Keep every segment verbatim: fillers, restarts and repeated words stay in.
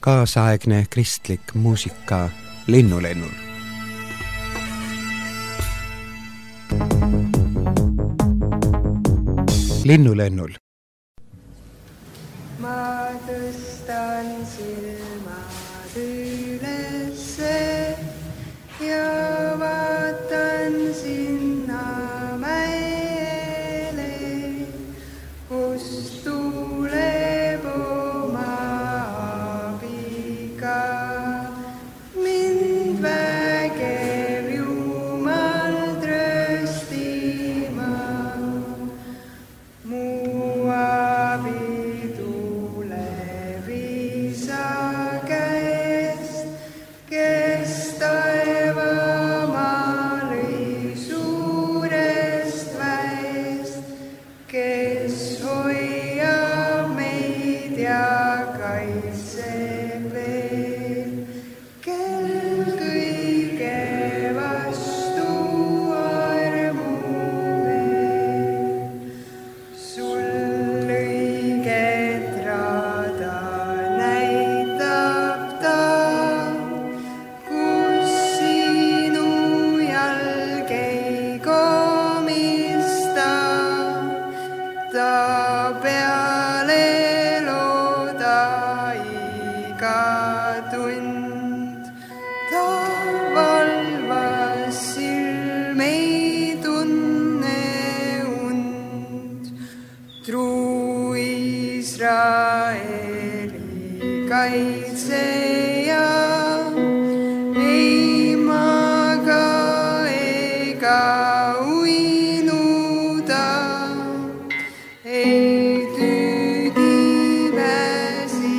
kaasaegne kristlik muusika Linnulennul. Linnulennul. Ma tõstan silmad ülesse ja vaatan sinna mäele, kus tuleb oma abiga mind vägev Jumal tröstima. Mu abi tuleb Isa käest, kes taevamaa lõi suurest väest, kes hoiab meid ja kaitseb veel, kel kõige vastu armu veel. Sul õiget rada näitab ta, kus sinu jalg ei komista. Ta peale looda iga tund, ta valvas silm ei tunne und. Truu Iisraeli kaitseja ei maga ega uinuta, ei tüüdi väsi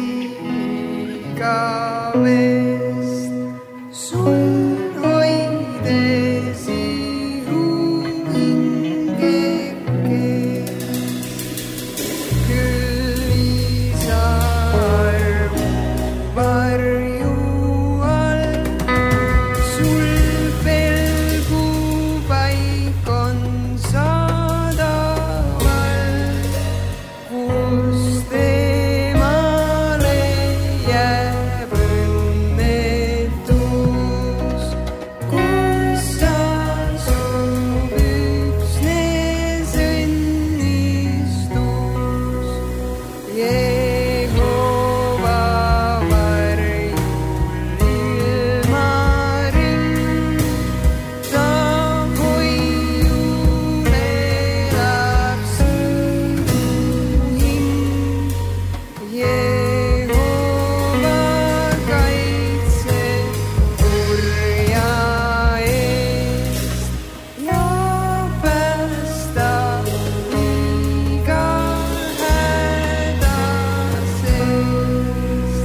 igavest. Sul hoides ihu hingeke, küll Isa armu varju all. Sul pelgu paik on saadaval, kus temale jääb õnnetus, kus asub üksnes õnnistus. Jehova varjul ilmaring, ta hoiul elab sinu hing. Jehova kaitseb kurja eest ja päästab iga häda seest.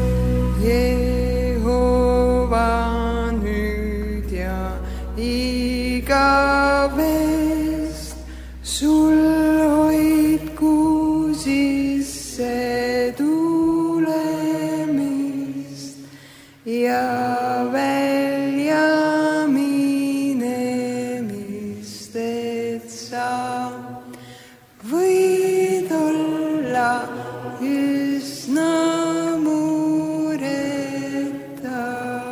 Jehova nüüd ja igavest sul hoidku sisse tulemist ja välja minemist, et sa võid olla üsna mureta.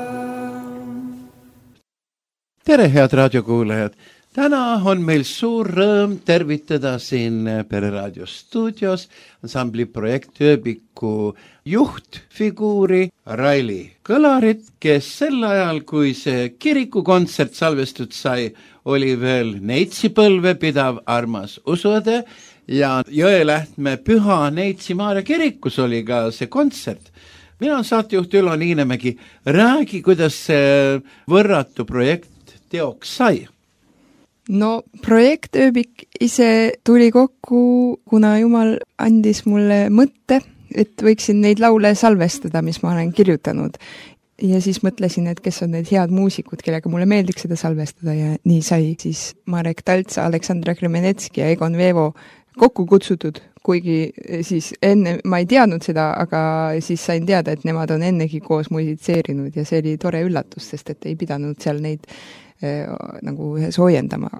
Tere, head raadiokuulajad! Täna on meil suur rõõm tervitada siin Pereraadio stuudios ansambli projekt Ööbiku juhtfiguuri Raili Kõlarit, kes sel ajal, kui see kirikukontsert salvestud sai, oli veel Neitsipõlve pidav armas usuõde ja Jõelähtme Püha Neitsi Maarja kirikus oli ka see kontsert. Mina on saatejuht Ülo Niinemägi. Räägi, kuidas see võrratu projekt teoks sai? No projekt Ööbik ise tuli kokku, kuna Jumal andis mulle mõtte, et võiksin neid laule salvestada, mis ma olen kirjutanud. Ja siis mõtlesin, et kes on need head muusikud, kellega mulle meeldiks seda salvestada, ja nii sai siis Marek Taltsa, Aleksandra Kremenetski ja Egon Vevo kokku kutsutud, kuigi siis enne ma ei teadnud seda, aga siis sain teada, et nemad on ennegi koos musitseerinud ja see oli tore üllatus, sest et ei pidanud seal neid äh, nagu soojendama.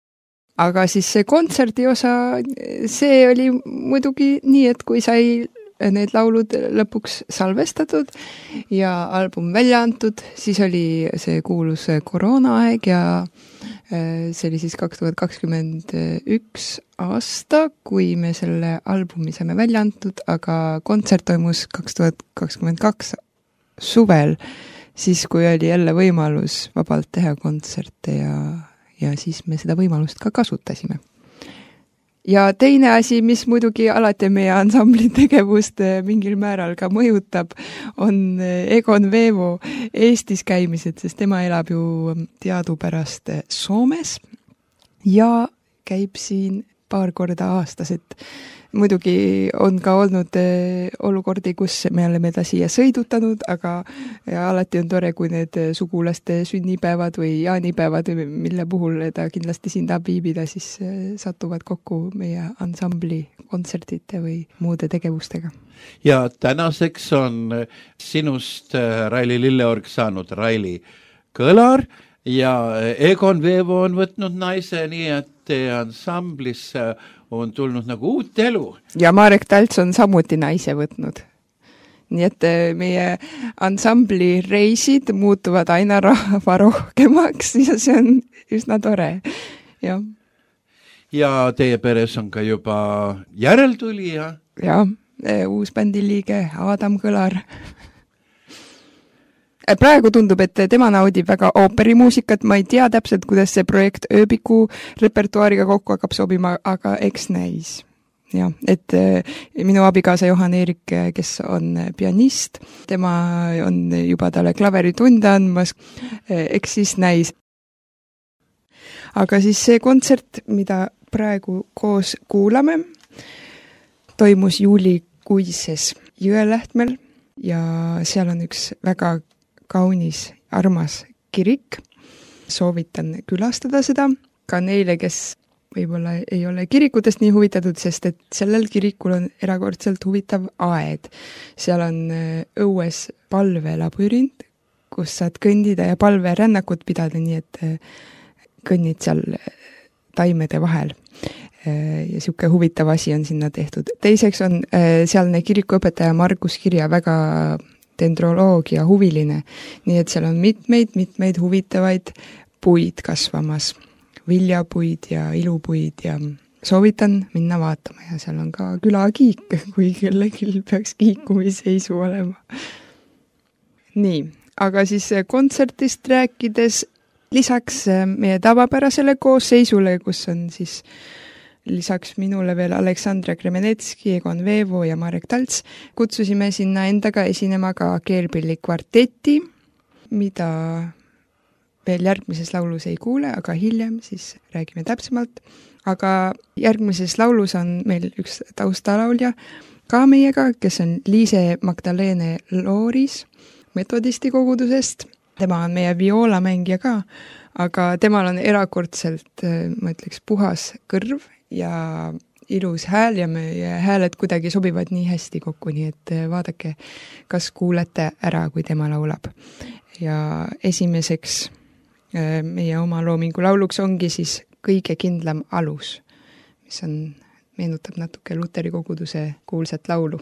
Aga siis see kontserdi osa, see oli muidugi nii, et kui sai need laulud lõpuks salvestatud ja album välja antud, siis oli see kuulus koroonaaeg ja see oli siis kaks tuhat kakskümmend üks aasta, kui me selle albumi saime välja antud, aga kontsert toimus kaks tuhat kakskümmend kaks suvel, siis kui oli jälle võimalus vabalt teha kontserte ja, ja siis me seda võimalust ka kasutasime. Ja teine asi, mis muidugi alati meie ansambli tegevust mingil määral ka mõjutab, on Egon Vevo Eestis käimised, sest tema elab ju teadupärast Soomes ja käib siin paar korda aastas, et muidugi on ka olnud olukordi, kus me oleme ta siia sõidutanud, aga ja alati on tore, kui need sugulaste sünnipäevad või jaanipäevad, mille puhul ta kindlasti siin tahab viibida, siis satuvad kokku meie ansambli kontsertite või muude tegevustega. Ja tänaseks on sinust Raili Lilleorg saanud Raili Kõlar ja Egon Vevo on võtnud naise, nii et ansamblis on tulnud nagu uut elu. Ja Marek Talts on samuti naise võtnud. Nii et meie ansambli reisid muutuvad aina rahva rohkemaks ja see on üsna tore. Ja, ja teie peres on ka juba järeltulija? Ja, uus bändiliige Adam Kõlar. Praegu tundub, et tema naudib väga ooperimuusikat, ma ei tea täpselt, kuidas see projekt ööbiku repertuaariga kokku hakkab sobima, aga eks näis. Ja, et minu abikaasa Johan Erik, kes on pianist, tema on juba talle klaveritunde andmas, eks siis näis. Aga siis see kontsert, mida praegu koos kuulame, toimus juulikuises Jõelähtmel ja seal on üks väga kaunis, armas kirik. Soovitan külastada seda ka neile, kes võib-olla ei ole kirikutest nii huvitatud, sest et sellel kirikul on erakordselt huvitav aed. Seal on õues palvelabürint, kus saad kõndida ja palverännakut pidada, nii et kõnnid seal taimede vahel. Ja siuke huvitav asi on sinna tehtud. Teiseks on sealne kirikuõpetaja Margus Kirja väga dendroloogia huviline, nii et seal on mitmeid, mitmeid huvitavaid puid kasvamas, viljapuid ja ilupuid ja soovitan minna vaatama ja seal on ka külakiik, kui kellelgi peaks kiikumiseisu olema. Nii, aga siis kontsertist rääkides lisaks meie tavapärasele koosseisule, kus on siis lisaks minule veel Aleksandra Kremenetski, Egon Vevo ja Marek Talts, kutsusime sinna endaga esinema ka keelpilli kvarteti, mida veel järgmises laulus ei kuule, aga hiljem siis räägime täpsemalt. Aga järgmises laulus on meil üks taustalaulja ka meiega, kes on Liise Magdalene Looris metodisti kogudusest. Tema on meie violamängija ka, aga temal on erakordselt, ma ütleks, puhas kõrv ja ilus hääl ja meie hääled kuidagi sobivad nii hästi kokku, nii et vaadake, kas kuulete ära, kui tema laulab. Ja esimeseks meie oma loomingu lauluks ongi siis Kõige kindlam alus, mis on, meenutab natuke Luteri koguduse kuulsat laulu.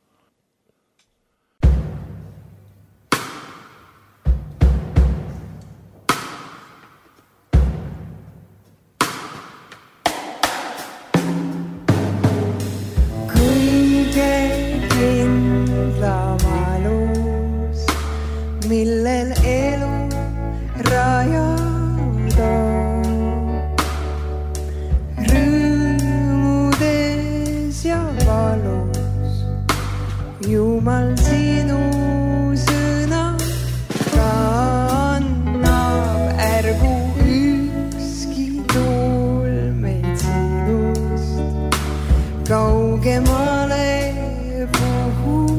Millel elu rajada, rõõmudes ja valus, Jumal sinu sõna kannab, ärgu ükski tuul meid sinust kaugemale puhugu.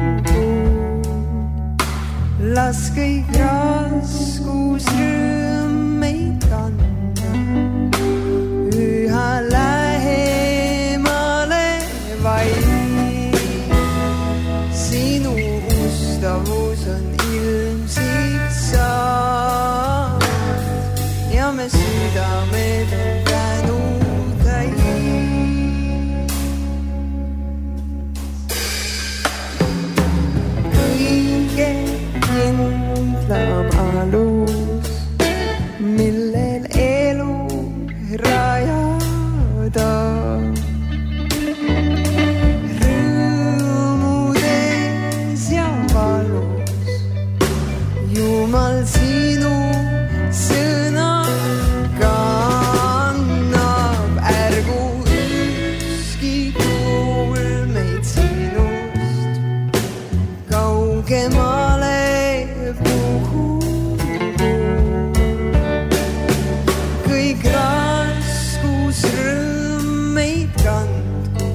Las kõik raskus rõõm meid kanda, üha lähemale vaid. Sinu ustavus on ilmsiks saanud ja me südamed on tänu täis. valus. Jumal sinu sõna kannab, ärgu ükski tuul meid sinust kaugemale puhu. Kõik raskus rõõm meid kandku,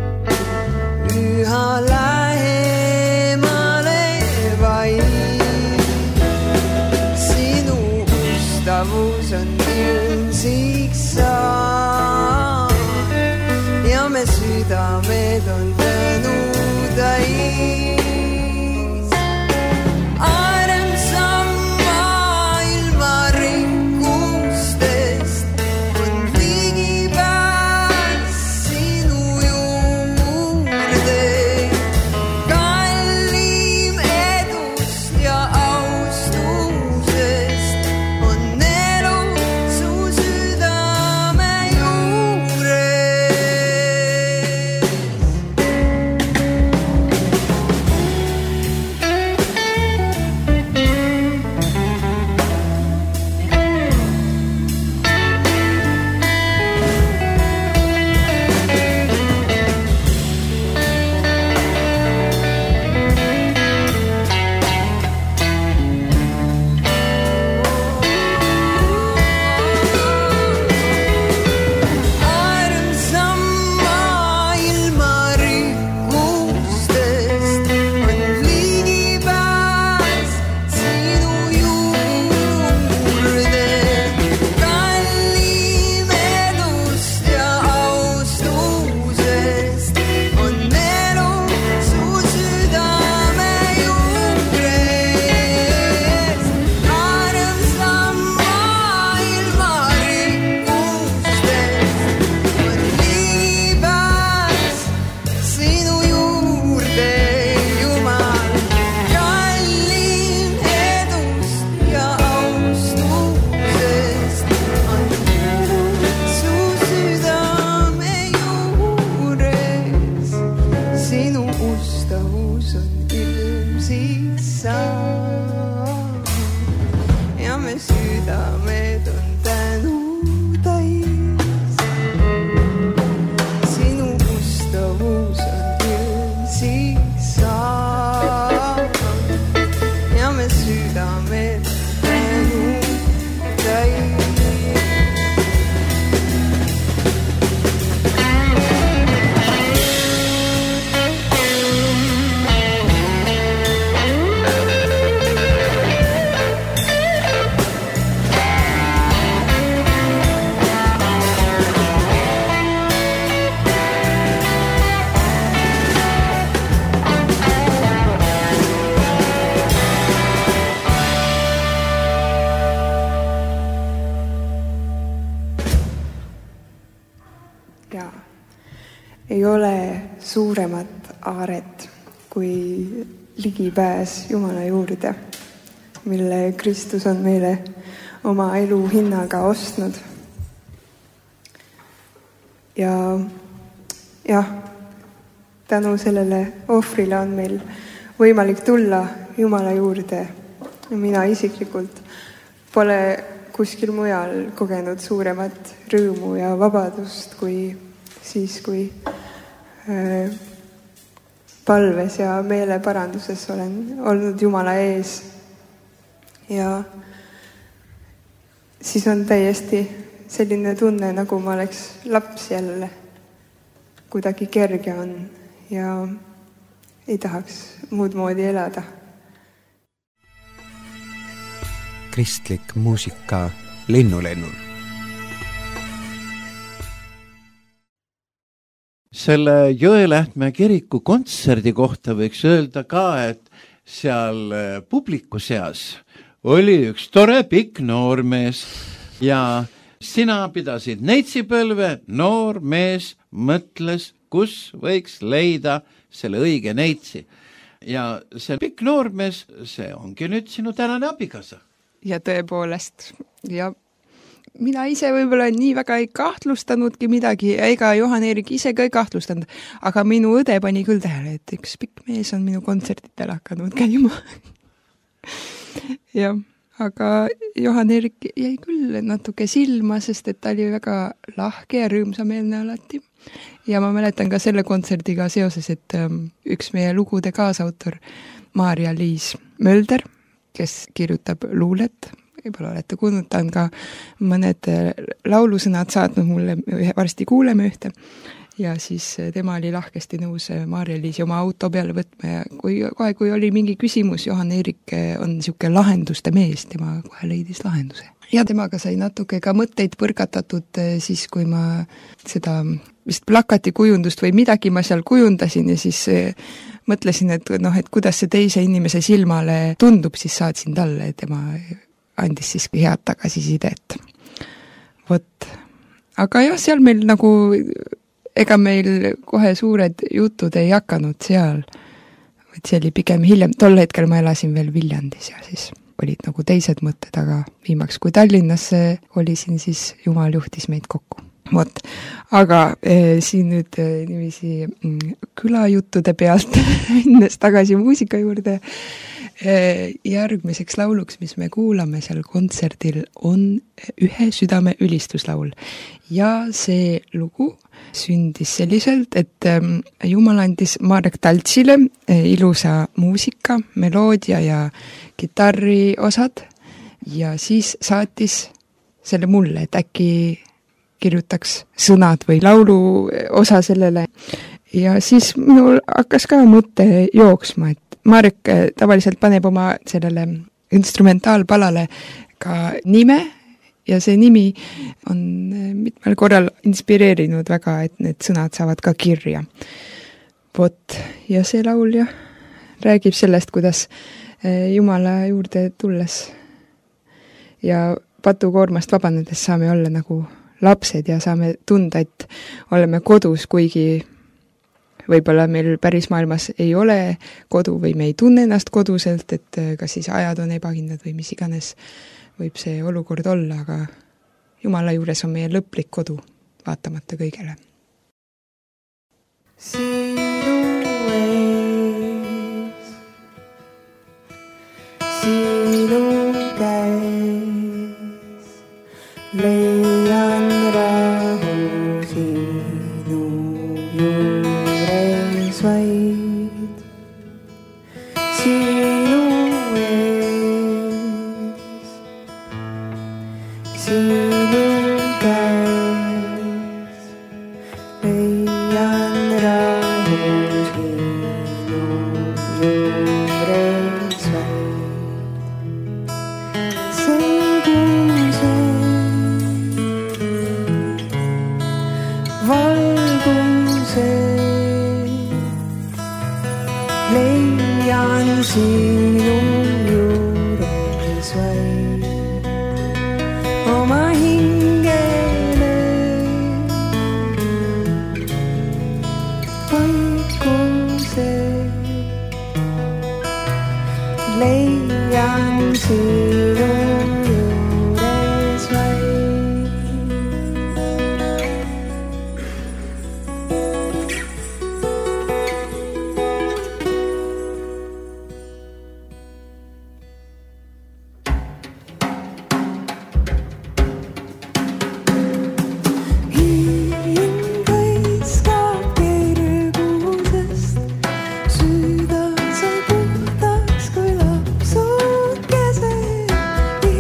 üha lähemale vaid. Sinu ustavus on ilmsiks saanud ja me südamed on tänu täis. Armsam maailma rikkustest on ligipääs sinu juurde. Kallim edust ja austusest on elu su südame juures. Armsam maailma rikkustest on ligipääs sinu juurde. Kallim edust ja austusest on elu su südame juures. Armsam maailma rikkustest on ligipääs sinu juurde, Jumal. Kallim edust ja austusest on elu su südame juures. Sinu ustavus on ilmsiks saanud ja me südamed on tänu täis. Sinu ustavus on ilmsiks saanud ja me südamed on tänu täis. Ja ei ole suuremat aaret kui ligipääs Jumala juurde, mille Kristus on meile oma elu hinnaga ostnud. Ja jah, tänu sellele ohvrile on meil võimalik tulla Jumala juurde. Mina isiklikult pole kuskil mujal kogenud suuremat rõõmu ja vabadust kui siis, kui äh, palves ja meeleparanduses olen olnud Jumala ees. Ja siis on täiesti selline tunne, nagu ma oleks laps jälle. Kuidagi kerge on ja ei tahaks muud moodi elada. Kristlik muusika Linnulennul. Selle Jõelähtme kiriku kontserdi kohta võiks öelda ka, et seal publiku seas oli üks tore pikk noormees ja sina pidasid neitsipõlve, noor mees mõtles, kus võiks leida selle õige neitsi. Ja see pikk noormees, see ongi nüüd sinu tänane abikaasa. Ja tõepoolest, ja mina ise võib-olla nii väga ei kahtlustanudki midagi, ega Johan-Erik ise ka ei kahtlustanud, aga minu õde pani küll tähele, et üks pikk mees on minu kontsertitel hakanud käima. Jah, aga Johan-Erik jäi küll natuke silma, sest et ta oli väga lahke ja rõõmsameelne alati. Ja ma mäletan ka selle kontserdiga seoses, et üks meie lugude kaasautor Maarja-Liis Mölder, kes kirjutab luulet, võib-olla olete kuulnud, ta on ka mõned laulusõnad saatnud mulle, varsti kuuleme ühte, ja siis tema oli lahkesti nõus Maarja-Liisi oma auto peale võtma ja kui, kohe, kui oli mingi küsimus, Johan-Erik on niisugune lahenduste mees, tema kohe leidis lahenduse. Ja temaga sai natuke ka mõtteid põrgatatud siis, kui ma seda vist plakati kujundust või midagi ma seal kujundasin ja siis mõtlesin, et, noh, et kuidas see teise inimese silmale tundub, siis saatsin talle, tema andis siis head tagasisidet. Vot. Aga jah, seal meil nagu, ega meil kohe suured jutud ei hakanud seal, et see oli pigem hiljem, tol hetkel ma elasin veel Viljandis ja siis olid nagu teised mõtted, aga viimaks kui Tallinnasse olisin, siis Jumal juhtis meid kokku. Vot, aga eh, siin nüüd eh, nimisi mm, külajuttude pealt minnes tagasi muusika juurde, eh, järgmiseks lauluks, mis me kuulame seal kontserdil, on Ühe südame ülistuslaul. Ja see lugu sündis selliselt, et eh, Jumal andis Marek Taltsile eh, ilusa muusika, meloodia ja kitarri osad ja siis saatis selle mulle, et äkki kirjutaks sõnad või laulu osa sellele. Ja siis minul hakkas ka mõte jooksma, et Marek tavaliselt paneb oma sellele instrumentaalpalale ka nime ja see nimi on mitmel korral inspireerinud väga, et need sõnad saavad ka kirja. Vot, ja see laul jah, räägib sellest, kuidas Jumala juurde tulles ja patukoormast vabanedes saame olla nagu lapsed ja saame tunda, et oleme kodus, kuigi võib-olla meil päris maailmas ei ole kodu või me ei tunne ennast koduselt, et kas siis ajad on ebakindlad või mis iganes võib see olukord olla, aga Jumala juures on meie lõplik kodu, vaatamata kõigele. Sinu ees, sinu käes, leian rahu sinu juures vaid. Sinu ees, sinu käes, leian rahu sinu juures vaid. Selguse valguse leian sinu juures vaid. Oma hingele vaikuse leian sinu juures vaid. Süda sai puhtaks kui lapsukese.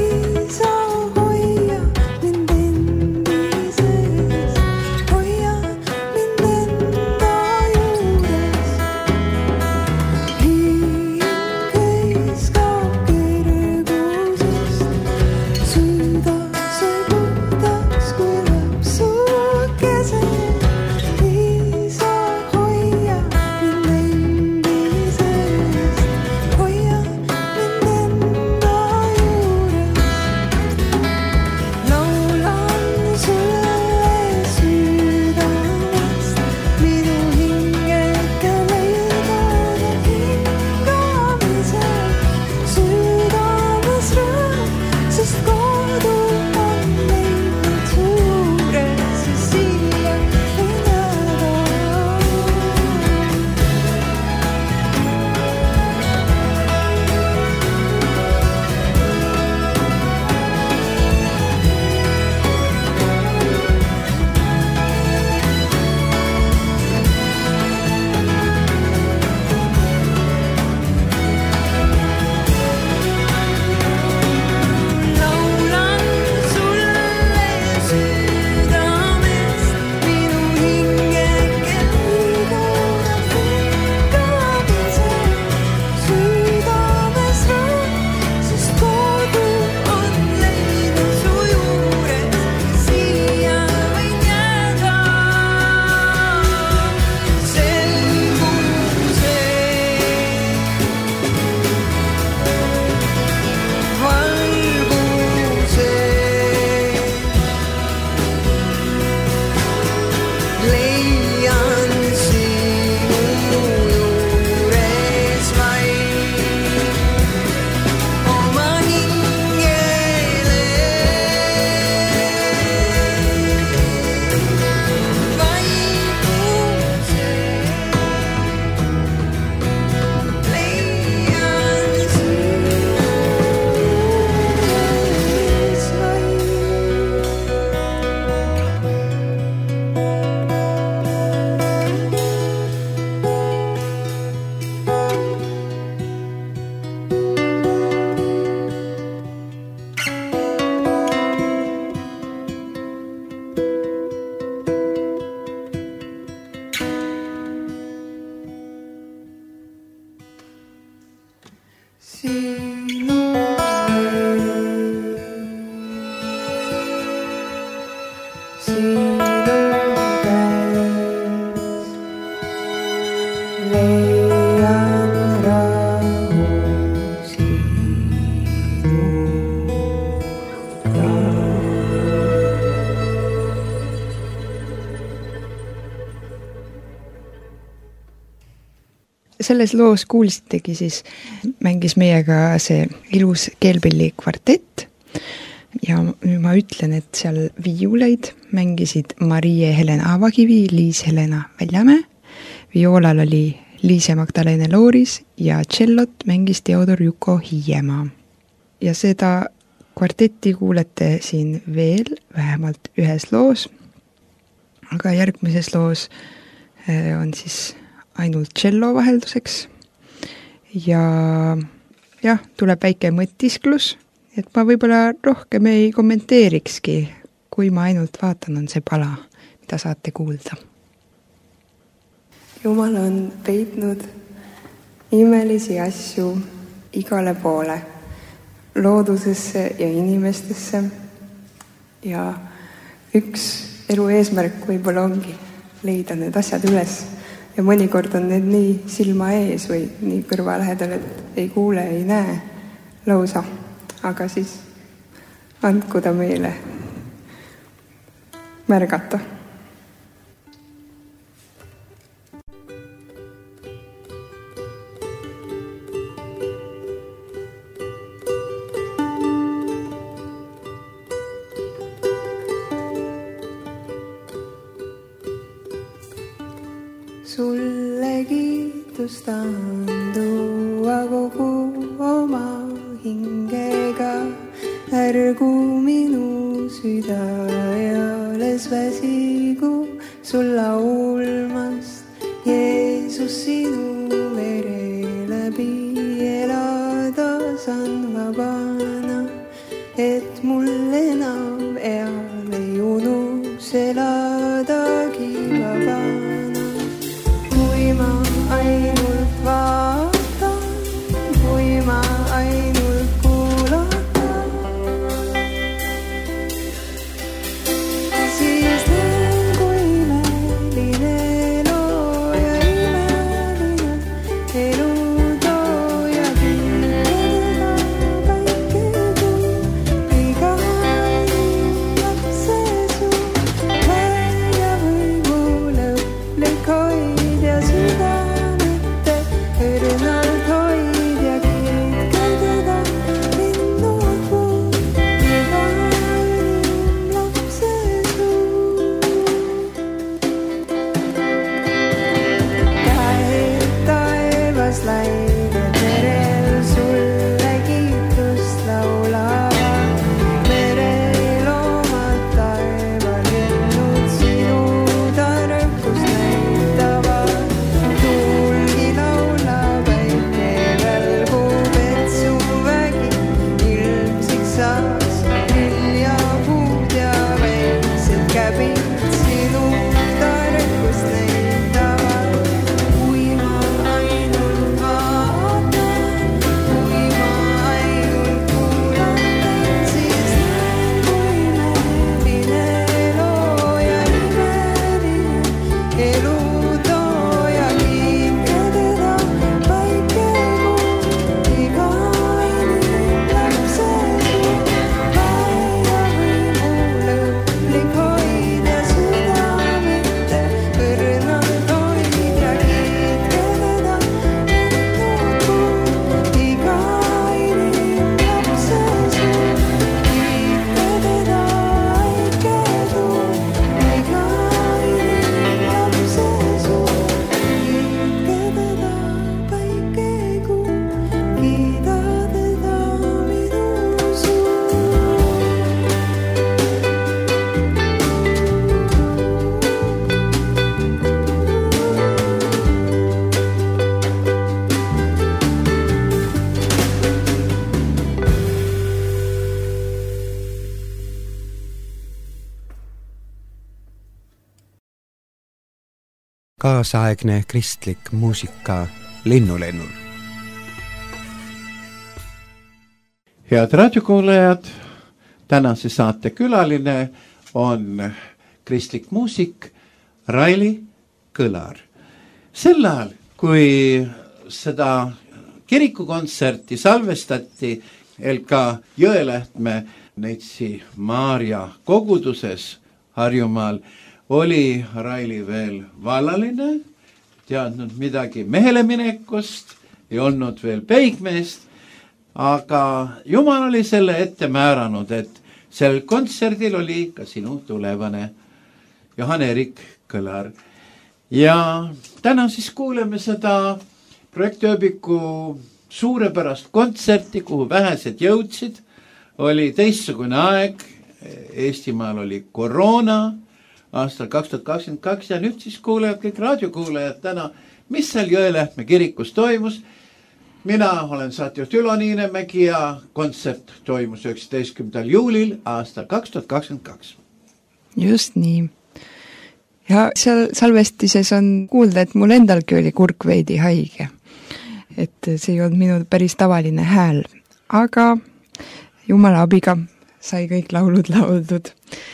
selles loos kuulsitegi siis, mängis meiega see ilus keelpilli kvartett ja nüüd ma ütlen, et seal viiuleid mängisid Marie-Helena Avakivi, Liis-Helena Väljamäe, vioolal oli Liise Magdalene Looris ja tšellot mängis Teodor Juko Hiiemaa. Ja seda kvartetti kuulete siin veel vähemalt ühes loos, aga järgmises loos on siis ainult tšello vahelduseks ja jah, tuleb väike mõtisklus, et ma võib-olla rohkem ei kommenteerikski, kui ma ainult vaatan, on see pala, mida saate kuulda. Jumal on peitnud imelisi asju igale poole, loodusesse ja inimestesse ja üks elu eesmärk võib-olla ongi leida need asjad üles ja mõnikord on need nii silma ees või nii kõrva lähedal, et ei kuule, ei näe lausa, aga siis andku ta meile märgata. Sulle kiitust andua kogu oma hingega, ärgu minu süda ja alles väsigu sul laulmast. Jeesus, sinu vere läbi elada saan vabana, et mul enam eal ei unus eladagi vabana. Kui ma ainult vaatan, kui ma ainult kuulatan, siis näen, kui imeline loo ja imeline elu too ja pilledega päike kuu, iga lapse suu, välja või muu lõplik hoid ja südamete õrnalt hoid ja kiitkadeda linnud puu, iga lapse suu. Käed taevas laine merel sulle kiitust laulavad, merel omad taeval lennud sinu tarkust näitavad. Tuulgi laulab, päike välgub, et su vägi ilmsiks saaks, viljapuud ja väiksed käbid sinu tarkust näitavad. Kui ma ainult vaatan, kui ma ainult kuulatan, siis näen, kui imeline loo ja imeline elu too ja kiikededa päike kuu, iga inim lapse suu, päia või muu lõplik hoid ja südamete õrnalt hoid ja kiikededa lennud puu, iga inim lapse suu, kiikededa äike tuu, iga inim lapse suu, kiikededa päike kuu, kiida teda minu suu. Kaasaegne kristlik muusika Linnulennul. Head raadiokuulajad, tänase saate külaline on kristlik muusik Raili Kõlar. Sel ajal, kui seda kirikukontserti salvestati L K Jõelähtme Neitsi Maarja koguduses Harjumaal, oli Raili veel vallaline, teadnud midagi mehele minekust, ei olnud veel peigmeest, aga Jumal oli selle ette määranud, et sel kontserdil oli ka sinu tulevane Johan-Erik Kõlar. Ja täna siis kuuleme seda projektööbiku suurepärast kontserti, kuhu vähesed jõudsid. Oli teistsugune aeg, Eestimaal oli koroona aastal kaks tuhat kakskümmend kaks ja nüüd siis kuulejad, kõik raadiokuulajad täna, mis seal Jõelähtme kirikus toimus. Mina olen saatejuht Ülo Niinemägi ja kontsert toimus üheksateistkümnendal juulil aastal kaks tuhat kakskümmend kaks. Just nii. Ja seal salvestises on kuulda, et mul endalgi oli kurk veidi haige. Et see ei olnud minu päris tavaline hääl. Aga Jumala abiga sai kõik laulud lauldud.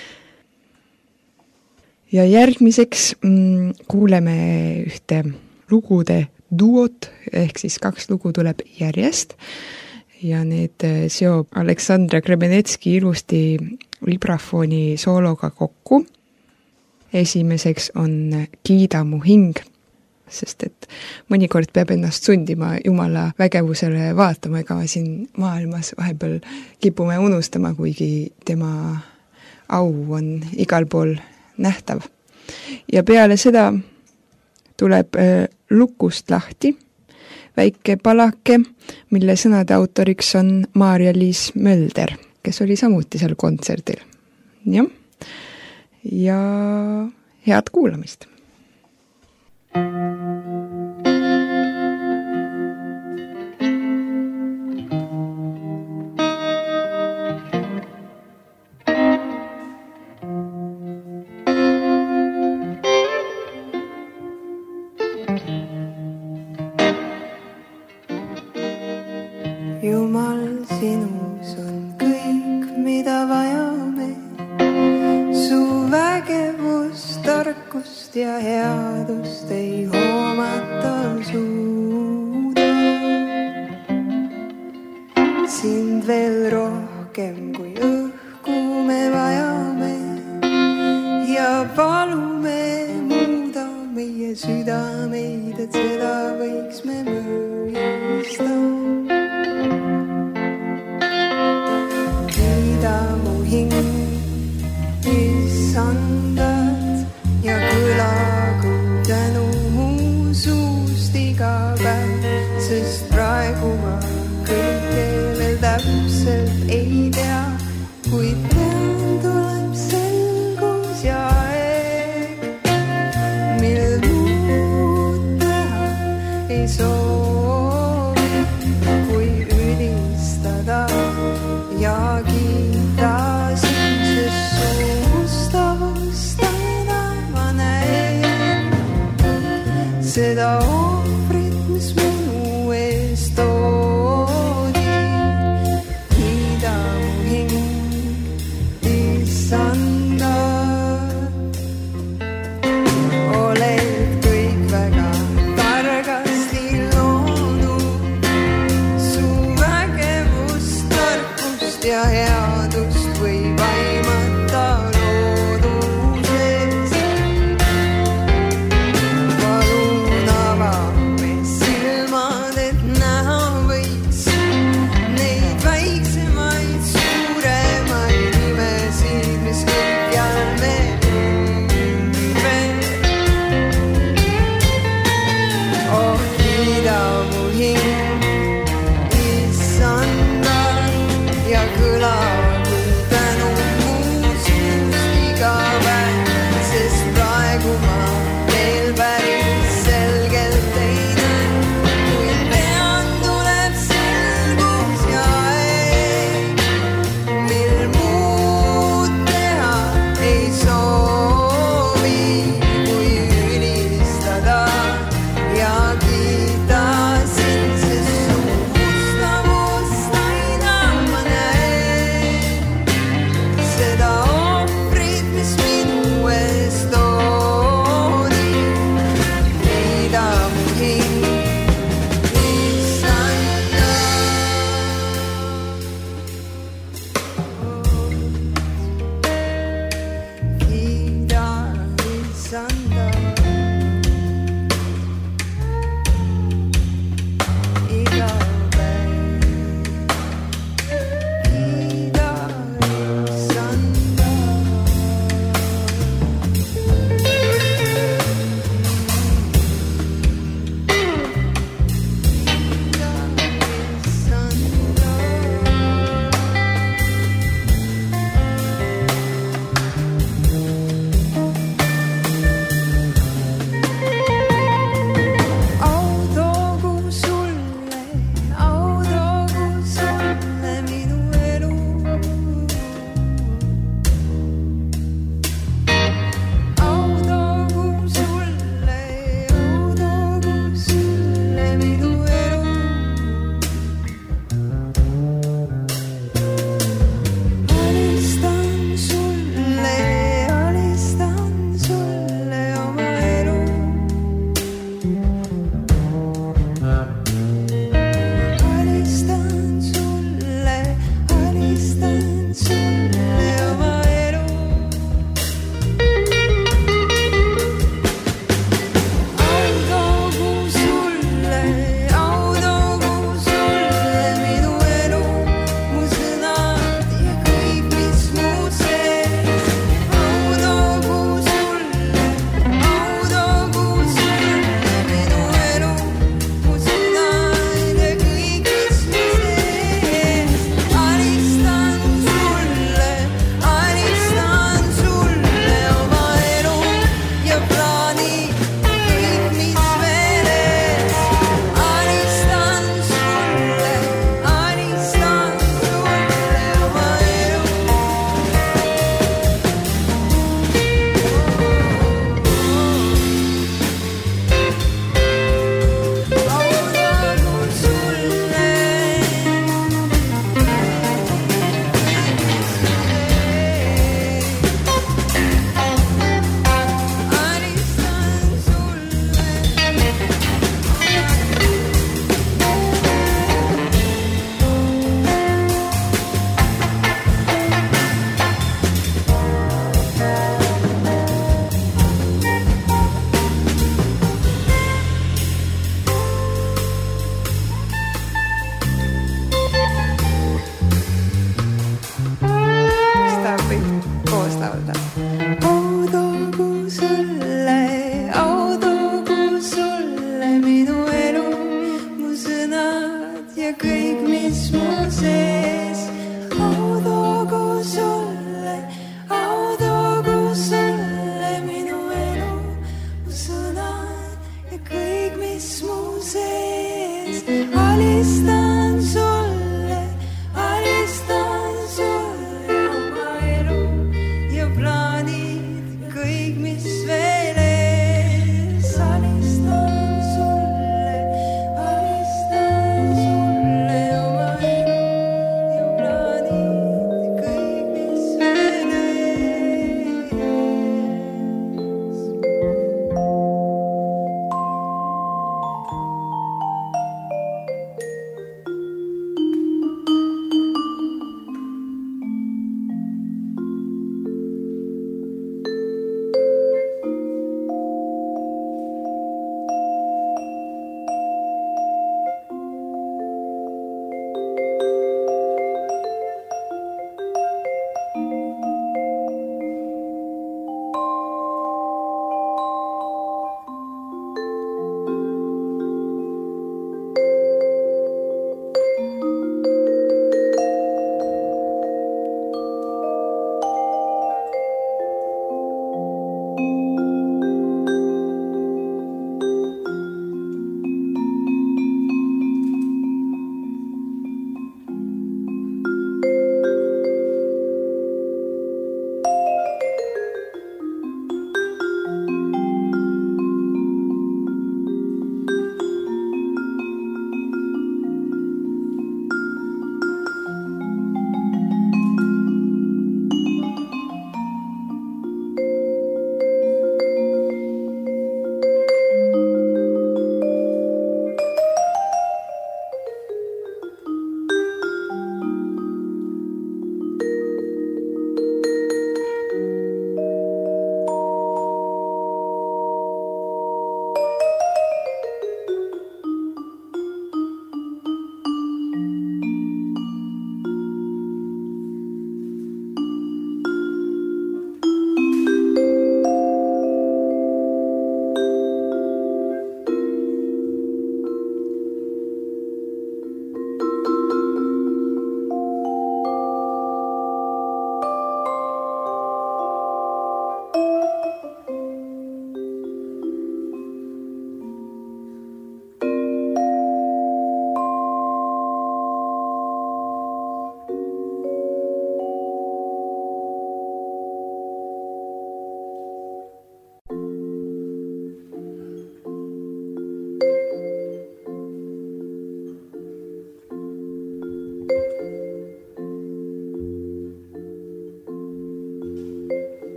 Ja järgmiseks mm, kuuleme ühte lugude duot, ehk siis kaks lugu tuleb järjest ja need seob Aleksandra Kremenetski ilusti vibrafoni soologa kokku. Esimeseks on Kiida mu hing, sest et mõnikord peab ennast sundima Jumala vägevusele vaatama, ega siin maailmas vahepeal kipume unustama, kuigi tema au on igal pool nähtav. Ja peale seda tuleb äh, lukust lahti väike palake, mille sõnade autoriks on Maarja-Liis Mölder, kes oli samuti seal kontserdil. Ja, ja head kuulamist! Jumal, sinus on kõik, mida vajame. Su vägevust, tarkust ja headust ei hoomata suuda. Sind veel rohkem kui õhku me vajame ja palume muuda meie südameid, et seda võiks me mõista. Hing issandat ja kõlagu tänu mu suust iga päev, sest praegu ma kõike veel täpselt ei tea, kuid tean tuleb selgus ja aeg, mil muud teha ei soovi, kui ülistada ja kiita. Seda ohvrit, mis minu ees toodi, kiida mu hing issandat. Oled kõik väga targasti loonud, su vägevust, tarkust ja headust või vaimata looduses. Love.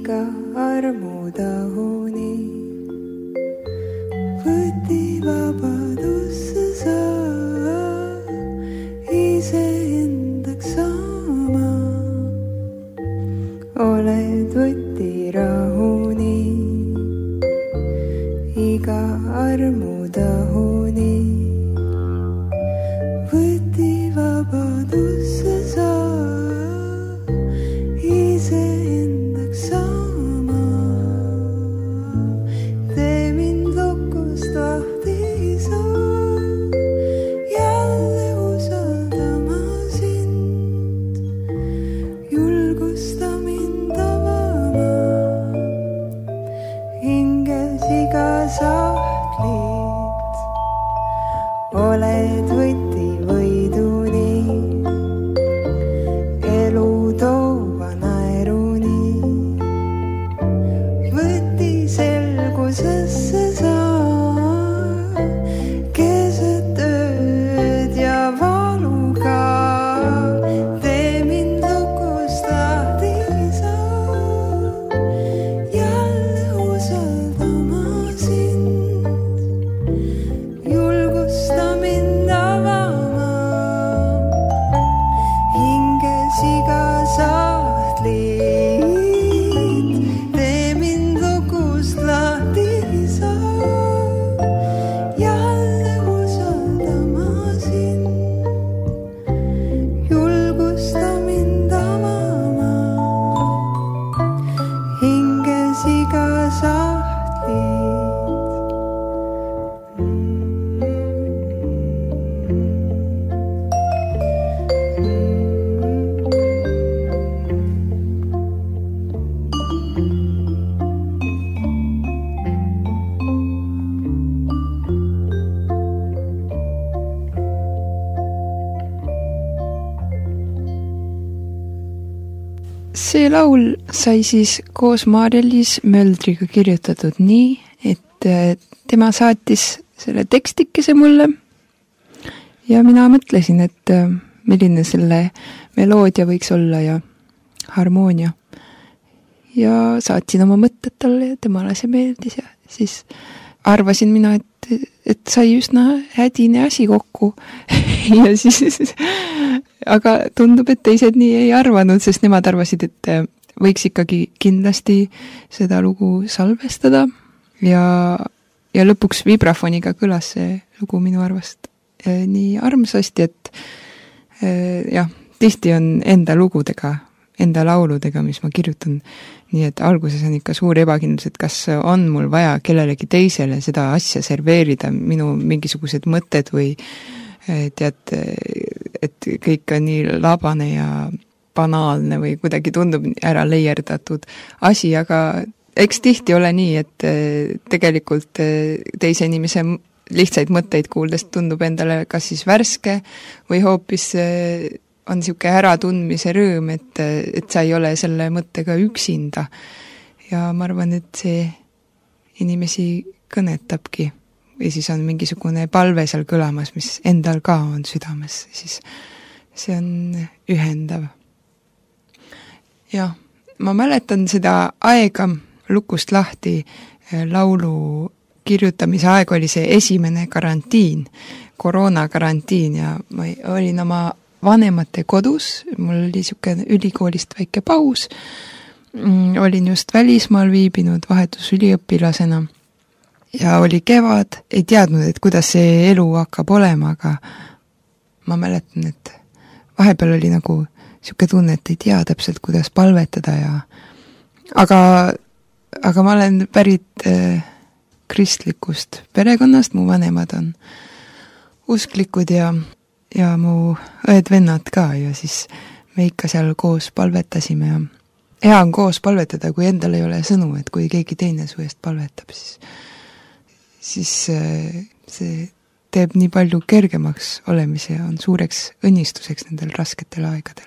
iga armutahuni. Võti vabadusse saa, iseendaks saama. Oled võti rahuni, iga armutahuni. Võti vabadusse saa, iseendaks saama. Tee mind lukust lahti saa, jälle usaldama sind. Julgusta mind avama, hinges iga sahtlit. Oled võti võiduni, elu toova naeruni. Võti selgusesse saa, keset ööd ja valuga. Tee mind lukust lahti saa, jälle usaldama sind. Julgusta mind avama, hinges iga sahtlit. Tee mind lukust lahti saa, jälle usaldama sind. Julgusta mind avama, hinges iga sahtlit. See laul sai siis koos Maarja-Liis Möldriga kirjutatud nii, et tema saatis selle tekstikese mulle ja mina mõtlesin, et milline selle meloodia võiks olla ja harmoonia. Ja saatsin oma mõtted talle ja temale see meeldis ja siis arvasin mina, et, et sai üsna hädine asi kokku ja siis aga tundub, et teised nii ei arvanud, sest nemad arvasid, et võiks ikkagi kindlasti seda lugu salvestada ja, ja lõpuks vibrafoniga kõlas see lugu minu arvast nii armsasti, et jah, tihti on enda lugudega, enda lauludega, mis ma kirjutan, nii et alguses on ikka suur ebakindlus, et kas on mul vaja kellelegi teisele seda asja serveerida, minu mingisugused mõtted või tead, et kõik on nii labane ja banaalne või kuidagi tundub ära leierdatud asi, aga eks tihti ole nii, et tegelikult teise inimese lihtsaid mõtteid kuuldes tundub endale kas siis värske või hoopis on siuke äratundmise rõõm, et, et sa ei ole selle mõttega üksinda. Ja ma arvan, et see inimesi kõnetabki. Ja siis on mingisugune palve seal kõlamas, mis endal ka on südames, siis see on ühendav. Ja ma mäletan seda aega lukust lahti laulu kirjutamise aeg oli see esimene karantiin, koroona karantiin ja ma olin oma vanemate kodus, mul oli siuke ülikoolist väike paus, olin just välismaal viibinud vahetusüliõpilasena. Ja oli kevad, ei teadnud, et kuidas see elu hakkab olema, aga ma mäletan, et vahepeal oli nagu siuke tunne, et ei tea täpselt, kuidas palvetada ja aga, aga ma olen pärit äh, kristlikust perekonnast, mu vanemad on usklikud ja, ja mu õed-vennad ka ja siis me ikka seal koos palvetasime ja hea on koos palvetada, kui endal ei ole sõnu, et kui keegi teine su eest palvetab, siis siis see teeb nii palju kergemaks olemise ja on suureks õnnistuseks nendel rasketel aegadel.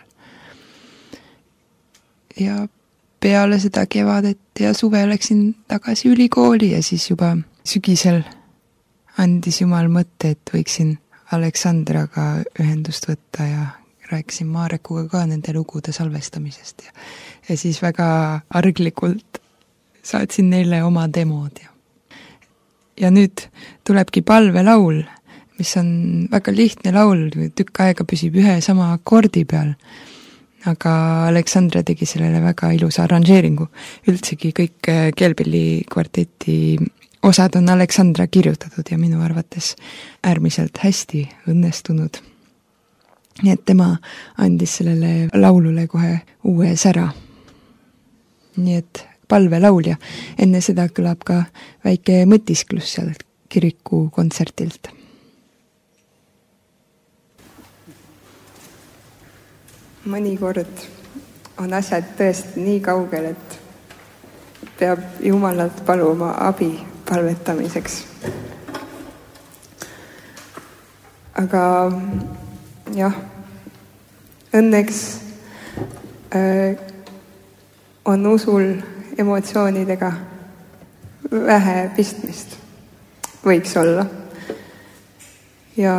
Ja peale seda kevadet ja suve läksin tagasi ülikooli ja siis juba sügisel andis Jumal mõtte, et võiksin Aleksandraga ühendust võtta ja rääkisin Marekuga ka nende lugude salvestamisest ja, ja siis väga arglikult saatsin neile oma demod. Ja, ja nüüd tulebki palvelaul, mis on väga lihtne laul, tükk aega püsib ühe sama akordi peal, aga Aleksandra tegi sellele väga ilusa arranžeeringu. Üldsegi kõik Keelpilli kvarteti osad on Aleksandra kirjutatud ja minu arvates äärmiselt hästi õnnestunud. Nii et tema andis sellele laulule kohe uue sära. Nii et palvelaul ja enne seda kõlab ka väike mõtisklus seal kiriku kontsertilt. Mõnikord on asjad tõesti nii kaugel, et peab Jumalalt paluma abi palvetamiseks. Aga jah, õnneks äh, on usul emotsioonidega vähe pistmist, võiks olla. Ja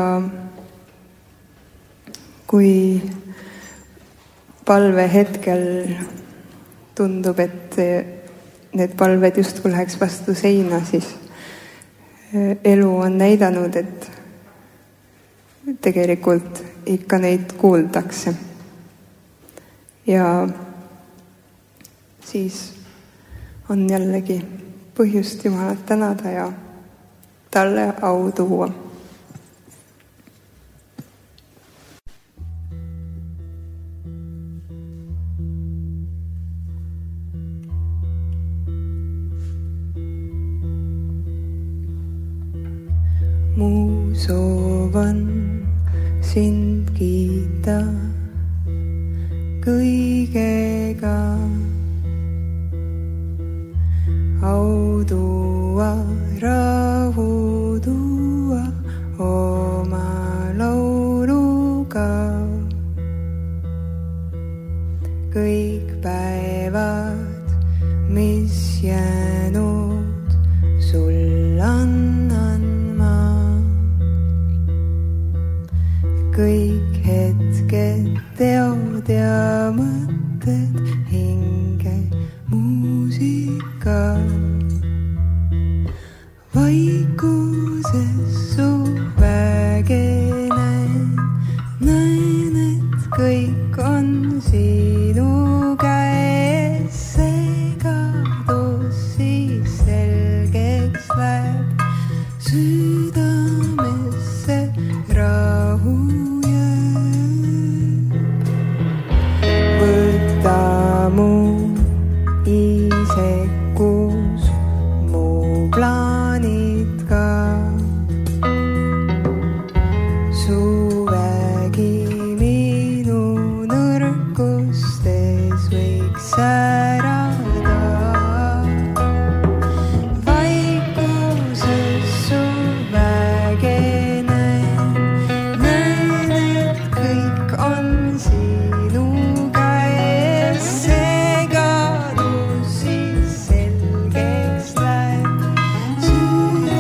kui palve hetkel tundub, et need palved justkui läheks vastu seina, siis elu on näidanud, et tegelikult ikka neid kuuldakse. Ja siis on jällegi põhjust Jumalat tänada ja talle au tuua. Mu soov on sind kiita kõigega, au tuua, rahu tuua oma lauluga. Kõik päevad, mis jäänud sul annan ma. Kõik hetked, teod ja mõtted, hinge, muusika. Vaikuses su väge näen, näen, et kõik on sinu käes. Segadus siis selgeks läheb, südamesse rahu jääb. Võta mu isekus, mu plaanid ka. Su vägi minu nõrkustes võiks särada. Vaikuses su väge näen, näen, et kõik on sinu käes. Segadus siis selgeks läheb, südamesse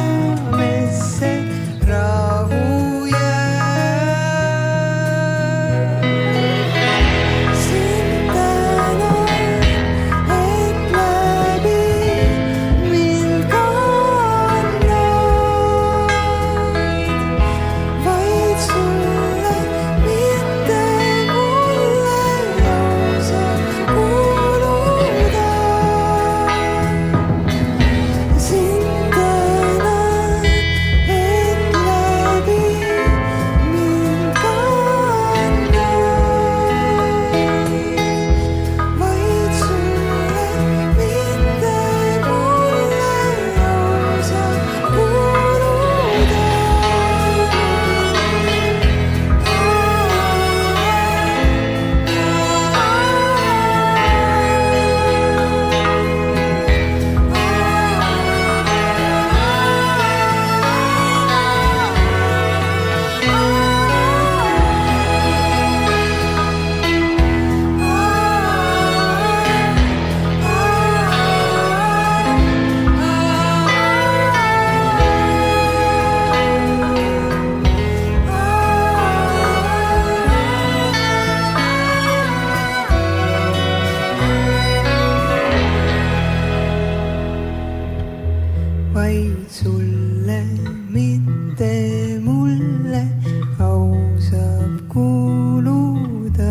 vaid sulle, mitte mulle au saab kuuluda.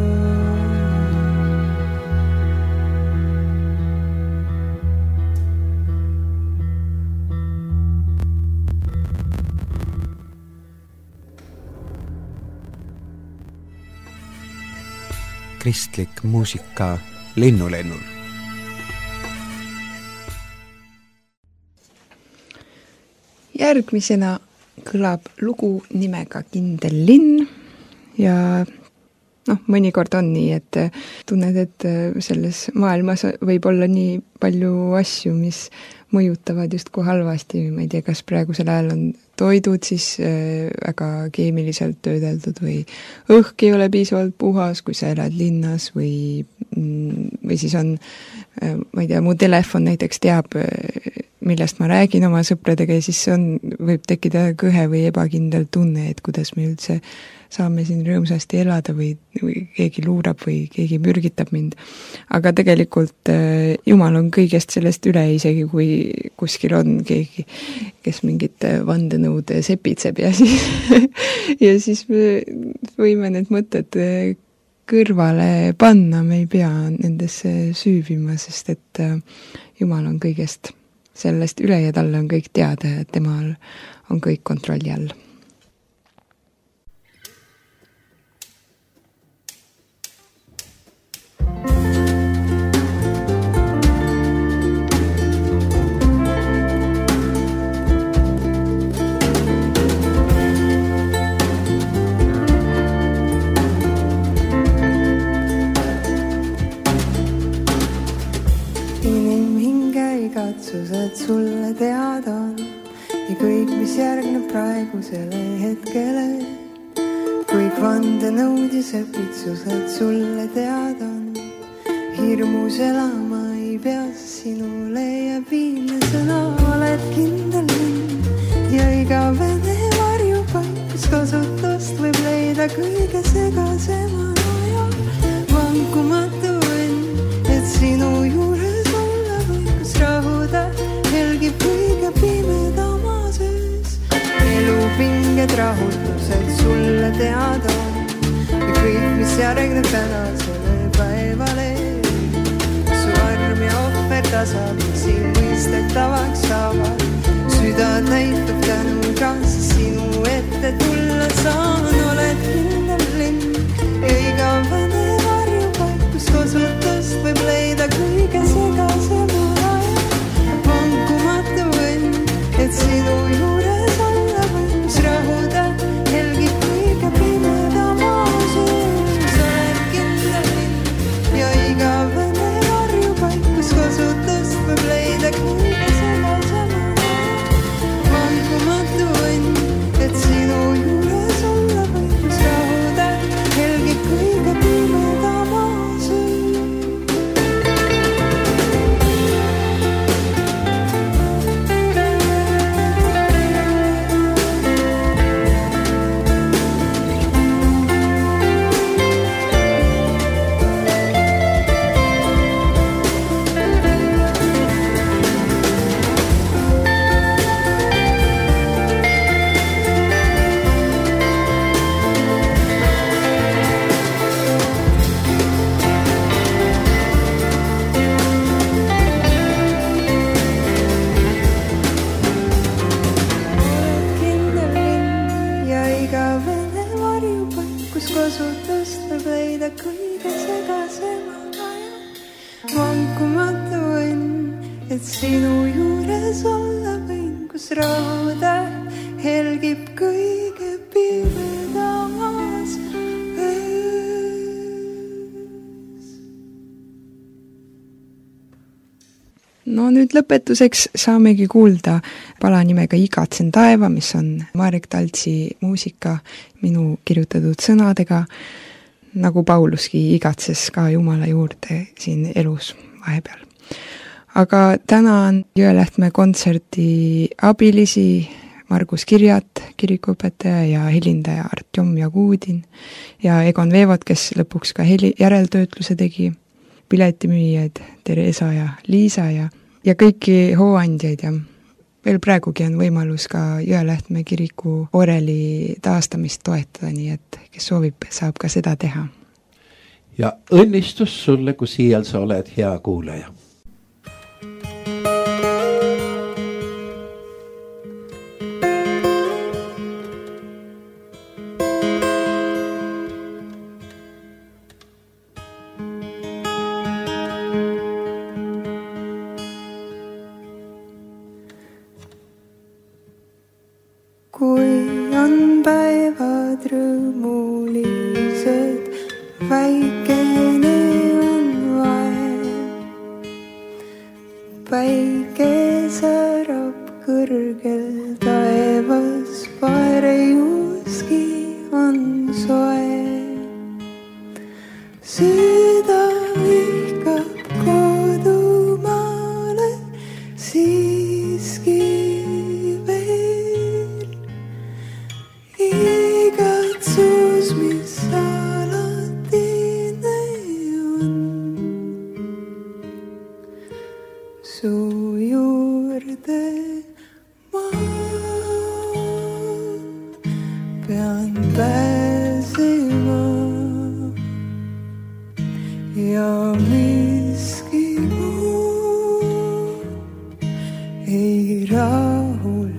Kristlik muusika Linnulennul. Järgmisena kõlab lugu nimega Kindel linn ja noh, mõnikord on nii, et tunned, et selles maailmas võib olla nii palju asju, mis mõjutavad justkui halvasti. Ma ei tea, kas praegusel ajal on toidud siis väga keemiliselt töödeldud või õhk ei ole piisavalt puhas, kui sa elad linnas või, või siis on, ma ei tea, mu telefon näiteks teab, millest ma räägin oma sõpradega ja siis on, võib tekkida kõhe või ebakindel tunne, et kuidas me üldse saame siin rõõmsasti elada või, või keegi luurab või keegi mürgitab mind. Aga tegelikult Jumal on kõigest sellest üle, isegi kui kuskil on keegi, kes mingit vandenõud sepitseb ja siis, ja siis me võime need mõtted kõrvale panna, me ei pea nendesse süüvima, sest et Jumal on kõigest sellest üle ja talle on kõik teada ja temal on kõik kontrolli all. Katsused sulle teada on ja kõik, mis järgneb praegusele hetkele. Kõik vandenõud ja sepitsused sulle teada on. Hirmus elama ei pea, sinule jääb viimne sõna. Oled kindel linn ja igavene varjupaik, kus kasutust võib leida kõige segasema aja. Vankumatu õnn, et sinu juures rahuda, helgib kõige pimedama sees. Elupinged rahutused sulle teada on ja kõik, mis järgneb tänasele päevale. Su arm ja ohver tasapisi mõistetavaks saavad. Süda täitub tänuga, sinu ette tulla saan. Oled kindel linn ja igavene varjupaik, kus kasutust võib leida kõige segasema. Et sinu juures olla võiks rahuda, helgib kõige pimedama sees. Oled kindel linn ja igavene varjupaik, kus kasutust võib leida kõige segasema. Vankumatu õnn, et sinu juures olla võiks rahuda, helgib kõige pimedama sees. No nüüd lõpetuseks saamegi kuulda pala nimega Igatsen taeva, mis on Marek Taltsi muusika minu kirjutatud sõnadega, nagu Pauluski igatses ka Jumala juurde siin elus vahepeal. Aga tänan Jõelähtme kontserdi abilisi Margus Kirjat, kirikuõpetaja ja helindaja Artjom Jagudin ja Egon Veevot, kes lõpuks ka heli- järeltöötluse tegi, piletimüüjaid Teresa ja Liisa ja ja kõiki hooandjaid ja veel praegugi on võimalus ka Jõelähtme kiriku oreli taastamist toetada, nii et kes soovib, saab ka seda teha. Ja õnnistus sulle, kui siial sa oled hea kuulaja. Kui on päevad rõõmulised, väikene on vaev. Päike särab kõrgel taevas, parejuski on soe. Süda vihkab kodumaale siiski igatsus, mis alatine on. Su juurde ma pean pääsema ja miski muu ei rahulda.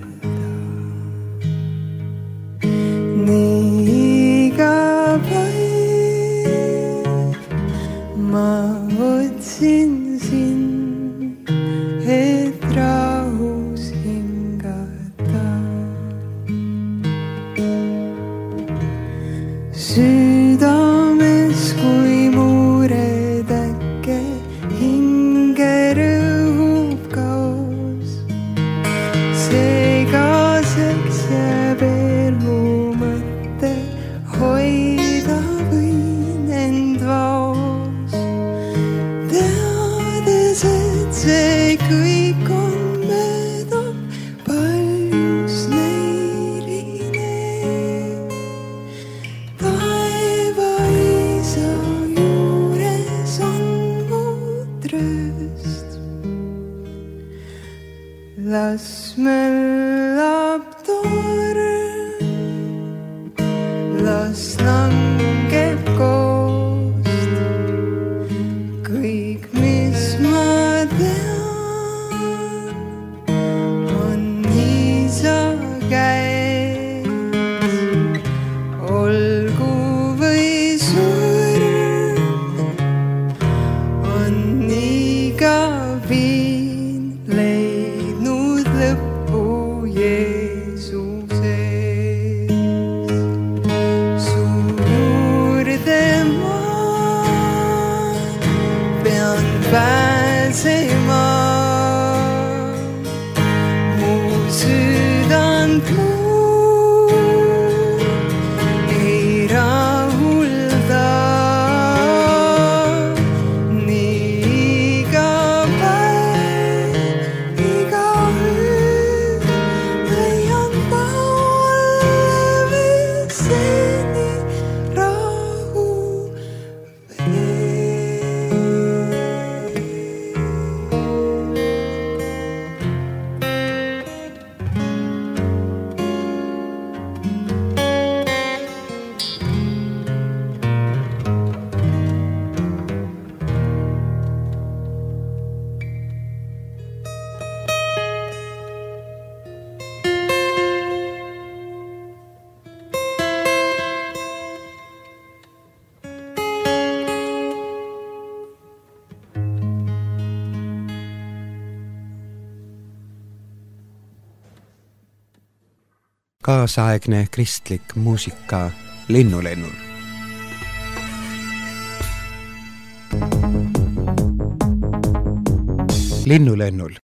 Ma otsin sind, et rahus hingata. Südames kui muured äkke hinge rõhub kaos. Segaseks jääb elu mõtte, hoida võin end vaos. Teades, et see kõik on möödab paljus neirine. Taeva isa juures on mu trööst. Las möllab torm, las langeb koost. Kõik, mis ma tean, on isa käes. Olgu või surm, on iga viin leidnud lõppu Jeesuses. Su juurde ma pean pääsema, mu südant muu ei rahulda. Nii iga päev, iga öö leian palveseni rahu Kaasaegne kristlik muusika Linnulennul. Linnulennul